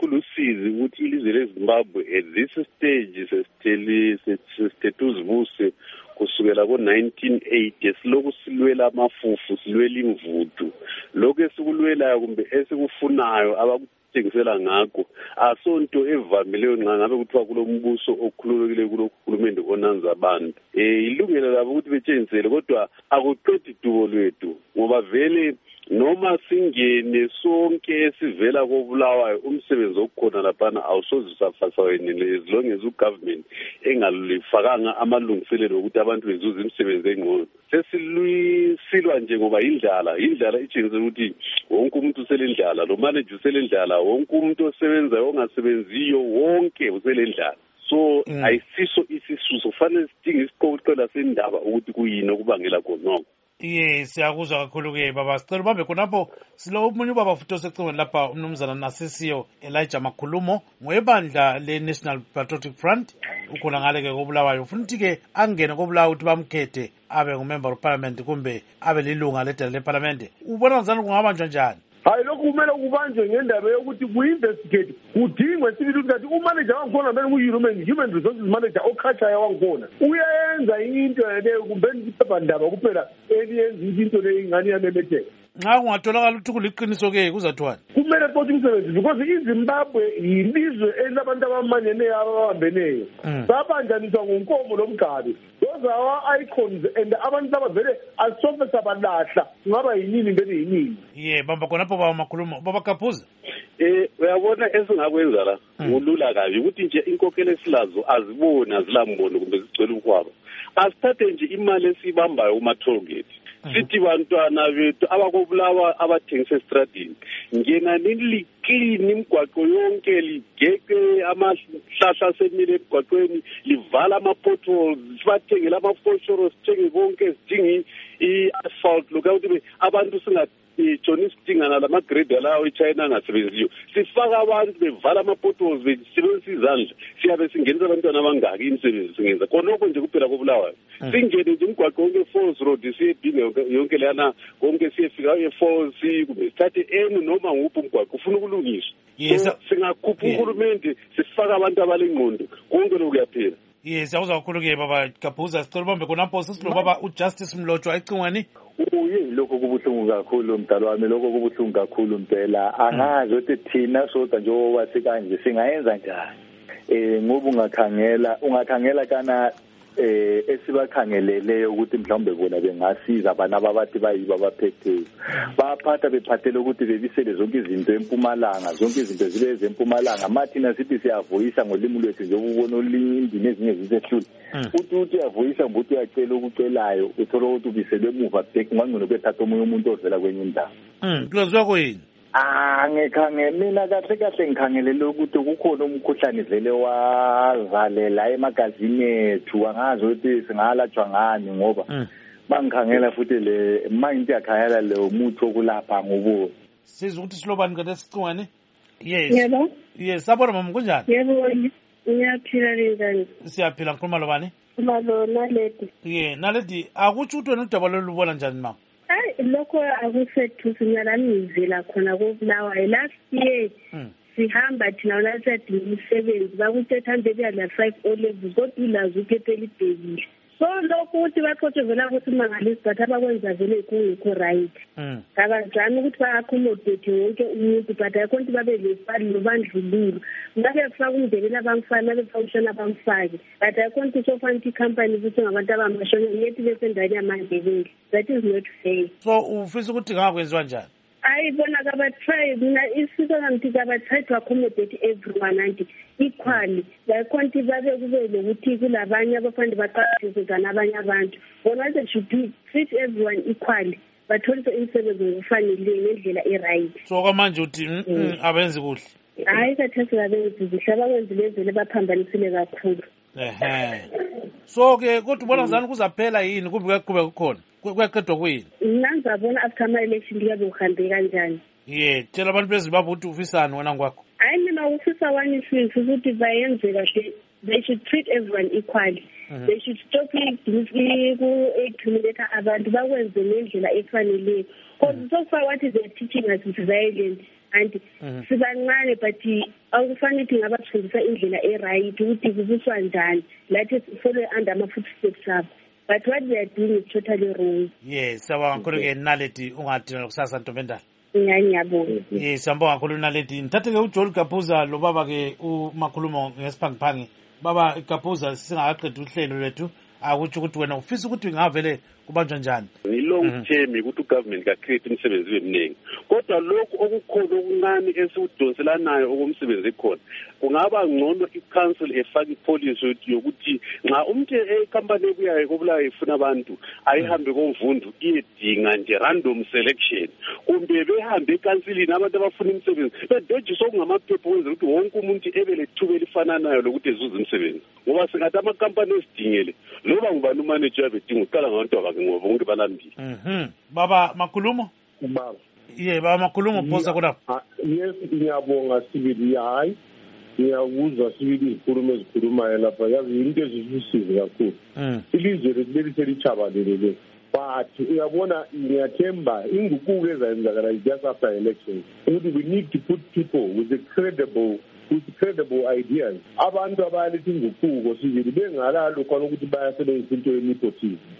kulusizi ukuthi ilizwe leZimbabwe at this stage sesithethe uzibuse kusukela ko-1980 siloku silwela amafufu silwela imvudu lokhu esikulwelayo kumbe esikufunayo abakutshengisela ngakho asonto evamileyo nxa ngabe kuthiwa kulombuso okhululekile kulohulumende onanza abantu ilungelo labo ukuthi betshengisele kodwa akuqedi dubo lwethu ngoba vele noma singene sonke esivela koBulawayo umsebenzi okhona laphana awusoze usafasayinele as long as ugovernment engalifakanga amalungiselelo ukuthi abantu bezuze imisebenzi engcono sesilwa nje ngoba indlala itshengisa ukuthi wonke umuntu uselendlala lo manager uselendlala wonke umuntu osebenzayo ongasebenziyo wonke uselendlala so ayisiso isisuso kufanele sidinge isiqoqela sendaba ukuthi kuyini okubangela khonoko. Siyakuzwa kakhulu-ke baba sicela ubambe khonapho silo omunye ubaba futhi osecingweni lapha umnumzana Nasisiyo Elijah Makhulumo ngwebandla le-National Patriotic Front ukhona ngale-ke koBulawayo ufuna ukuthi-ke angene koBulawayo ukuthi bamkhethe abe ngumember of parliament kumbe abe lilunga ledala leparlamente ubona ngizani kungabanjwa njani? Hayi lokhu kumele kubanjwe ngendaba yokuthi ku-investigate kudingwe sibili ukuthi umanager wangikhona vele human resources manager okhatshayo wangikhona uyayenza into leyo kumbe iphephandaba kuphela eliyenza into leyo ingane yamemetheka. Nxa kungatholakala ukuthi kuliqiniso-ke kuzathiwani? Kumele futhi umsebenzi because iZimbabwe yilizwe elilabantu abamanyeneyo ababambeneyo sabanjaniswa ngonkomo lomgabi. Those are our icons and abantu laba vele asofe sabalahla kungaba yinini mbele yinini. Bamba khonapho baba Makhulumo baba Kaphuza. Uyabona esingakwenza la ngulula kabi ukuthi nje inkokhelo esilazo aziboni azilambono kumbe zigcwele ukwabo asithathe nje imali esibambayo kuma-toll gate sithi bantwana bethu abakobulawa abathengisa estradini ngenani liklini imigwaqo yonke ligeke amahlahla asemile emgwaqweni livala ama-potholes sibathengele ama-foshoro sithenge konke sidinge i-asphalt lokhu ukuthi abantu Johnny Stingana lama-grade lawo eChina angasebenziyo sifaka abantu bevala ama-potholes besebenzisa izandla siyabe singenisa abantwana abangaki imisebenzi singenza khonokho nje kuphela koBulawayo singene nje imigwaqo yonke Falls Road siyedinga yonke lana konke siyefika eFalls kumbe sithathe noma nguphi umgwaqo ufuna ukulungiswa singakhupha uhulumende sifaka abantu abalengqondo konke lokhu kuyaphela. Siyakuzwa kakhulu-ke baba Kaphuza sicela ubambe khonapho sesilo baba uJustice Mlotshwa ecingweni. Lokho kubuhlungu kakhulu mdala wami lokho kubuhlungu kakhulu impela angazi ukuthi thina soda nje wasikanje singayenza njani ngoba ungakhangela kana esibakhangeleleyo ukuthi mhlawumbe bona bengasiza abana ababathi bayibo abaphetheyo baphatha bephathele ukuthi bebisele zonke izinto eMpumalanga zonke izinto zibe ezempumalanga mathina sithi siyavuyisa ngolimi lwethu njengobona olinye indini ezinye zisehlule uthi uyavuyisa ngokuthi uyacela ukucelayo uthola ukuthi ubiselwe emuva ngangcono bethatha omunye umuntu ovela kwenye indawo kulozwa kuyini mina kahle ngikhangelele ukuthi kukhona umkhuhlane vele wazalela emagazini ethu angazi ukuthi singalatshwa ngani ngoba bangikhangela futhi le mind yakhayela le umuthi wokulapha ngobuso sizwe ukuthi silobani kade sicingwane. Yebo sabona mama kunjani? Yebo ngiyaphila njani? Siyaphila ngikhuluma lobani? Naledi. Naledi akutsho ukuthi wena udaba lolubona njani mama? Lokho akusethu sinyalami ngivela khona koBulawayo last year sihamba thina lasadinga umsebenzi bakuthetha hambe beyala 5 O-levels kodwa ulazi ukephe libhekile so lokho ukuthi baqotshovela ukuthi mangalisi but abakwenza vele kungekho right kabazami ukuthi ba-accommodate wonke umuntu but ayikho nto babe lesibali nobandlululo ngabe kufaka umndebela abamfaki ngabe kufaka umshona abamfaki but ayikho nto sofana ukuthi ikhampani futhi ngabantu abamashona yethi besendaweni yamandebele that is not fair. So ufisa ukuthi ngakwenziwa njani? Bona kabatry mina isizwe ngithi kabatry to accommodate everyone and equally bakhonti babe kube lokuthi kulabanye abafandi baqashise nabanye abantu bona they should treat everyone equally batholise imisebenzi ngokufanele ngendlela e-right. So kwamanje uthi abenzi kuhle? Kathesi abenzi kuhle abakwenzi lezele baphambanisile kakhulu. So-ke kodwa ubona ngizani kuzaphela yini kumbe kuyaqhubeka kukhona kuyaqedwa kuyini? Ngizabona after ama-election kuyabe kuhambe kanjani. Tshela abantu beZimbabwe ukuthi ufisani wena ngwakho. Mina ufisa one issue ukuthi bayenze kahle they should treat everyone equally. They should stop ku-accumulate abantu bakwenze ngendlela efaneleyo because so far what is they teaching us is violence anti sibancane but akufanele ukuthi ngabafundisa indlela e-right ukuthi kubuswa njani lathi follow under ama-footsteps abo. But what they are doing is totally wrong. Yes, sawabonga kakhulu-ke Naledi ungadinwa kusasa Ntombendala. Ngiyabonga. Yes, sawabonga kakhulu Naledi. Ngithathe-ke uJoel Gaphuza lo baba-ke umakhulumo ngesiphangiphangi. Baba Gaphuza singakaqedi uhlelo lwethu akutsho ukuthi wena ufisa ukuthi ngavele kubanjwa njani. Long term ukuthi ugovernment ka create imisebenzi eminingi. Kodwa lokhu okukhona okuncane esikudonselanayo okumsebenzi ekhona. Kungaba ngcono i-council efaka ipolicy yokuthi nxa umuntu company ebuyayo kobulayo ifuna abantu ayihambe komvundu iyedinga nje random selection. Kumbe behambe ekansilini abantu abafuna imisebenzi. Bedojiswa okungamaphepha wenza ukuthi wonke umuntu ebe lethuba elifananayo lokuthi ezuze imisebenzi. Ngoba singathi ama-company esidingele loba ngubani umanager bedinga uqala ngabantu abake ngoba bonke balambile. Baba Makhulumo? Baba. Yeah, Baba Makhulumo phosa kodwa. Yes, ngiyabonga sibili hayi. Ngiyakuzwa sibili izikhulumayo lapha yazi into ezisisize kakhulu. Ilizwe leli selichabalele. But uyabona ngiyathemba inguquko ezayenzakala just after elections. We need to put people with credible ideas. Abantu abaletha inguquko sibili bengalalo khona ukuthi bayasebenzisa into yenepotism.